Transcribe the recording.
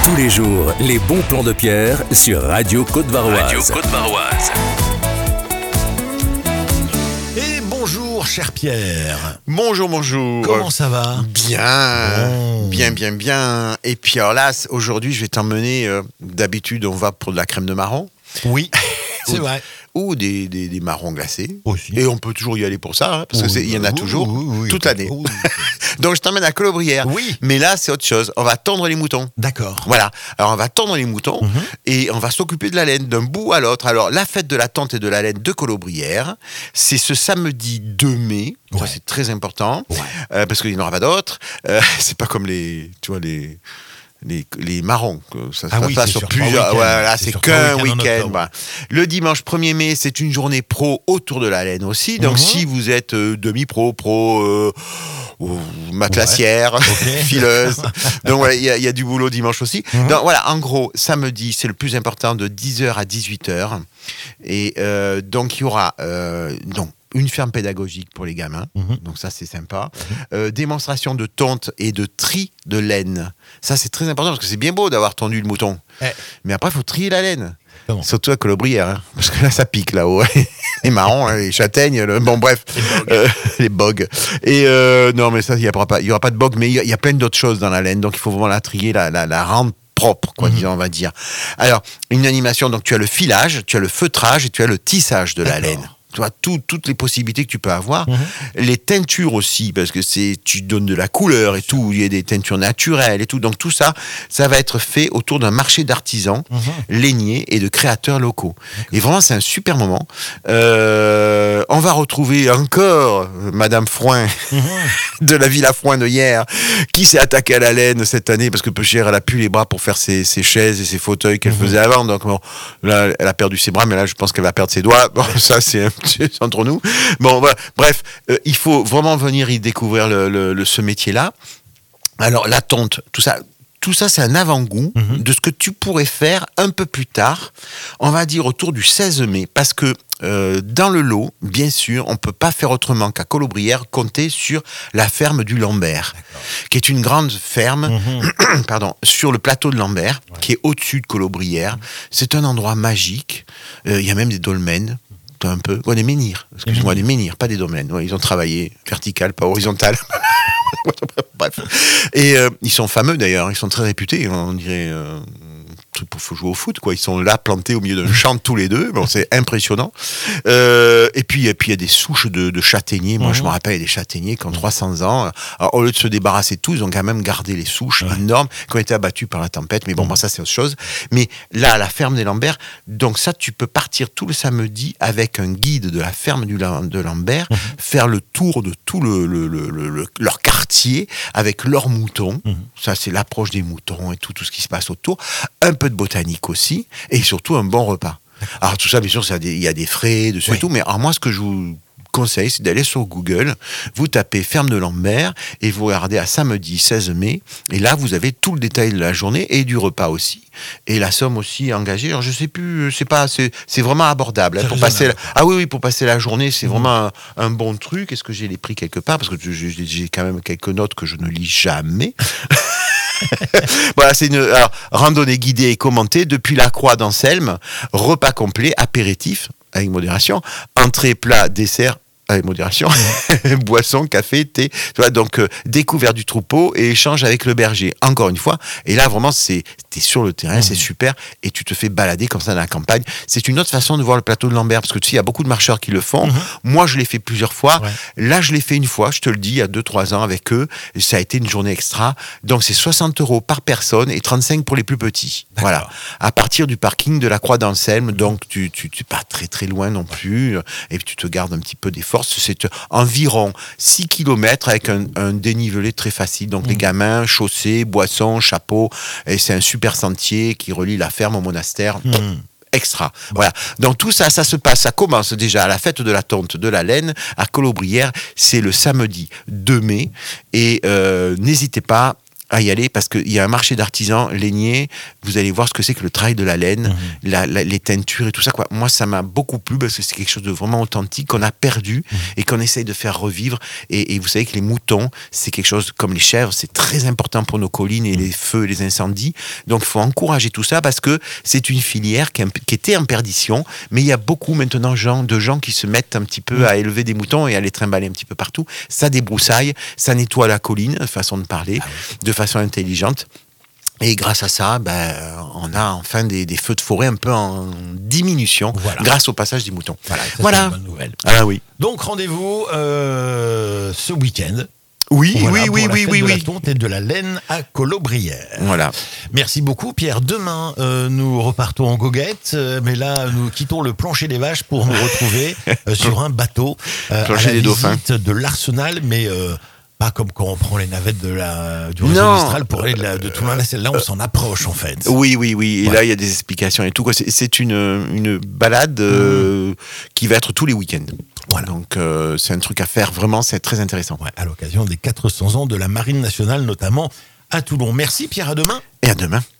Tous les jours, les bons plans de Pierre sur Radio Côte-Varoise. Et bonjour, cher Pierre. Bonjour. Comment ça va ? Bien. Et puis alors là, aujourd'hui, je vais t'emmener, d'habitude, on va pour de la crème de marron. Oui, c'est vrai. Ou des marrons glacés. Aussi. Et on peut toujours y aller pour ça, hein, parce qu'il y en a toujours, toute l'année. Oui. Donc je t'emmène à Colobrières. Oui. Mais là, c'est autre chose. On va tondre les moutons. D'accord. Voilà. Alors on va tondre les moutons et on va s'occuper de la laine d'un bout à l'autre. Alors la fête de la tente et de la laine de Colobrières, c'est ce samedi 2 mai. Ouais. Ça, c'est très important parce qu'il n'y en aura pas d'autres. C'est pas comme les marrons, ça se passe sur plusieurs. Voilà, c'est qu'un week-end. Voilà. Le dimanche 1er mai, c'est une journée pro autour de la laine aussi. Donc si vous êtes demi-pro, pro, matelassière, fileuse, donc voilà, il y a du boulot dimanche aussi. Donc voilà, en gros, samedi, c'est le plus important, de 10h à 18h. Et donc il y aura une ferme pédagogique pour les gamins, donc ça c'est sympa. Démonstration de tonte et de tri de laine. Ça c'est très important parce que c'est bien beau d'avoir tondu le mouton. Mais après il faut trier la laine. Comment ? Surtout à Colobrières, hein, parce que là ça pique là-haut. Les marrons, les châtaignes, bon bref, les bogues. Et non mais ça il y aura pas de bogues, mais il y a plein d'autres choses dans la laine, donc il faut vraiment la trier, la rendre propre, disons, on va dire. Alors, une animation, donc tu as le filage, tu as le feutrage et tu as le tissage de la laine. Tu vois, toutes les possibilités que tu peux avoir. Les teintures aussi, parce que tu donnes de la couleur et tout, il y a des teintures naturelles et tout. Donc tout ça, ça va être fait autour d'un marché d'artisans lainiers et de créateurs locaux. Et vraiment, c'est un super moment. On va retrouver encore Madame Frouin de la Villa Frouin de hier, qui s'est attaquée à la laine cette année, parce que peu cher, elle a plus les bras pour faire ses chaises et ses fauteuils qu'elle faisait avant. Donc bon, là, elle a perdu ses bras, mais là, je pense qu'elle va perdre ses doigts. Bon, ça, c'est entre nous. Bon, voilà. Bref, il faut vraiment venir y découvrir ce métier-là. Alors, la tonte, tout ça, c'est un avant-goût de ce que tu pourrais faire un peu plus tard, on va dire autour du 16 mai, parce que dans le lot, bien sûr, on ne peut pas faire autrement qu'à Colobrières compter sur la ferme du Lambert, qui est une grande ferme sur le plateau de Lambert, qui est au-dessus de Colobrières. C'est un endroit magique. Il y a même des dolmens. Un peu, des menhirs, excuse-moi, des menhirs, pas des domaines. Ouais, ils ont travaillé vertical, pas horizontal. Bref. Et ils sont fameux d'ailleurs, ils sont très réputés, on dirait truc pour jouer au foot, quoi. Ils sont là plantés au milieu d'un champ tous les deux. Bon, c'est impressionnant. Et puis il y a des souches de châtaigniers. Moi, je me rappelle, il y a des châtaigniers qui ont 300 ans. Alors, au lieu de se débarrasser de tout, ils ont quand même gardé les souches énormes qui ont été abattues par la tempête. Mais bon, ça, c'est autre chose. Mais là, à la ferme des Lambert, donc ça, tu peux partir tout le samedi avec un guide de la ferme de Lambert, faire le tour de tout leur quartier avec leurs moutons. Ça, c'est l'approche des moutons et tout ce qui se passe autour. Un peu de botanique aussi, et surtout un bon repas. Alors tout ça, bien sûr, il y a des frais dessus et tout, mais alors moi, ce que je vous conseille, c'est d'aller sur Google, vous tapez ferme de Lambert et vous regardez à samedi 16 mai, et là, vous avez tout le détail de la journée et du repas aussi, et la somme aussi engagée. Alors je sais plus, c'est vraiment abordable. Hein, pour passer la journée, c'est vraiment un bon truc. Est-ce que j'ai les prix quelque part? Parce que j'ai quand même quelques notes que je ne lis jamais. Voilà, c'est une randonnée guidée et commentée depuis la Croix d'Anselme, repas complet, apéritif avec modération, entrée, plat, dessert avec modération, boisson, café, thé, tu vois, donc découverte du troupeau et échange avec le berger, encore une fois. Et là, vraiment, t'es sur le terrain, c'est super, et tu te fais balader comme ça dans la campagne. C'est une autre façon de voir le plateau de Lambert, parce que tu sais, il y a beaucoup de marcheurs qui le font. Moi, je l'ai fait plusieurs fois. Là, je l'ai fait une fois, je te le dis, il y a 2-3 ans avec eux. Ça a été une journée extra. Donc, c'est 60 € par personne et 35 pour les plus petits. Voilà. À partir du parking de la Croix d'Anselme, donc tu pas très très loin non plus, et puis tu te gardes un petit peu d'effort. C'est environ 6 km avec un dénivelé très facile. Donc les gamins, chaussées, boissons, chapeaux, et c'est un super sentier qui relie la ferme au monastère. Extra. Voilà. Donc tout ça, ça commence déjà à la fête de la tonte de la laine à Colobrières. C'est le samedi 2 mai. Et n'hésitez pas, à y aller parce qu'il y a un marché d'artisans lainiers. Vous allez voir ce que c'est que le travail de la laine, les teintures et tout ça, quoi. Moi, ça m'a beaucoup plu parce que c'est quelque chose de vraiment authentique qu'on a perdu et qu'on essaye de faire revivre. Et vous savez que les moutons, c'est quelque chose comme les chèvres, c'est très important pour nos collines et les feux et les incendies. Donc, il faut encourager tout ça parce que c'est une filière qui était en perdition, mais il y a beaucoup maintenant de gens qui se mettent un petit peu à élever des moutons et à les trimballer un petit peu partout. Ça débroussaille, ça nettoie la colline, façon de parler, de façon intelligente. Et grâce à ça, on a enfin des feux de forêt un peu en diminution grâce au passage des moutons. Voilà. C'est une bonne nouvelle. Ah oui. Donc rendez-vous ce week-end. Oui. De la tonte et de la laine à Colobrières. Voilà. Merci beaucoup, Pierre. Demain, nous repartons en goguette, mais là, nous quittons le plancher des vaches pour nous retrouver sur un bateau à la visite de l'Arsenal, mais pas comme quand on prend les navettes du réseau Mistral pour aller de Toulon. Là, on s'en approche, en fait. Oui. Et là, il y a des explications et tout, quoi. C'est une balade qui va être tous les week-ends. Voilà. Donc, c'est un truc à faire, vraiment, c'est très intéressant. Ouais, à l'occasion des 400 ans de la Marine nationale, notamment à Toulon. Merci, Pierre, à demain. Et à demain.